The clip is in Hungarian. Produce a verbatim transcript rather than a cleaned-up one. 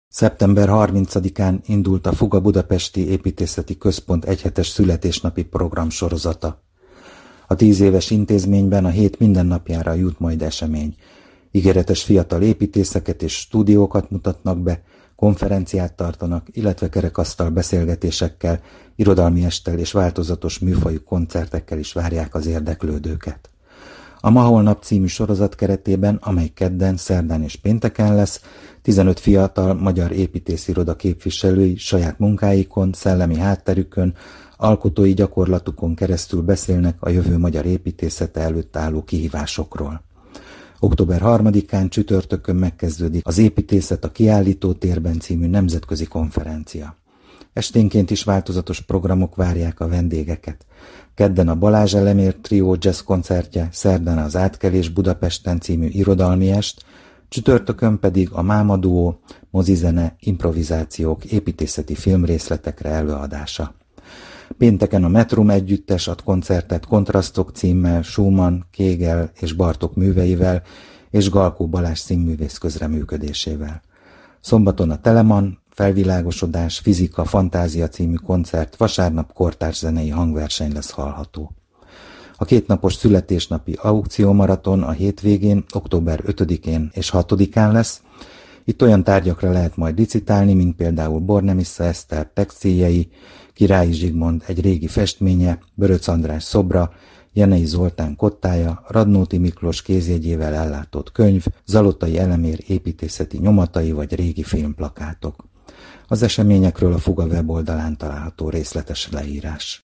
szeptember harmincadikán indult a Fuga Budapesti Építészeti Központ egyhetes születésnapi programsorozata. A tíz éves intézményben a hét mindennapjára jut majd esemény. Ígéretes fiatal építészeket és stúdiókat mutatnak be, konferenciát tartanak, illetve kerekasztal beszélgetésekkel, irodalmi esttel és változatos műfajú koncertekkel is várják az érdeklődőket. A Ma Holnap című sorozat keretében, amely kedden, szerdán és pénteken lesz, tizenöt fiatal magyar építésziroda képviselői saját munkáikon, szellemi hátterükön, alkotói gyakorlatukon keresztül beszélnek a jövő magyar építészete előtt álló kihívásokról. október harmadikán csütörtökön megkezdődik az Építészet a Kiállítótérben című nemzetközi konferencia. Esténként is változatos programok várják a vendégeket. Kedden a Balázs Elemér Trió jazz koncertje, szerdán az Átkelés Budapesten című irodalmi est, csütörtökön pedig a Máma Duó, mozizene, improvizációk, építészeti filmrészletekre előadása. Pénteken a Metrum együttes ad koncertet Kontrasztok címmel Schumann, Kégel és Bartók műveivel és Galkó Balázs színművész közreműködésével. Szombaton a Telemann, Felvilágosodás, Fizika, Fantázia című koncert, vasárnap kortárs zenei hangverseny lesz hallható. A kétnapos születésnapi aukciómaraton a hétvégén, október ötödikén és hatodikán lesz. Itt olyan tárgyakra lehet majd licitálni, mint például Bornemisza Eszter textiljei, Királyi Zsigmond egy régi festménye, Böröc András szobra, Jenei Zoltán kottája, Radnóti Miklós kézjegyével ellátott könyv, Zalotai Elemér építészeti nyomatai vagy régi filmplakátok. Az eseményekről a Fuga weboldalán található részletes leírás.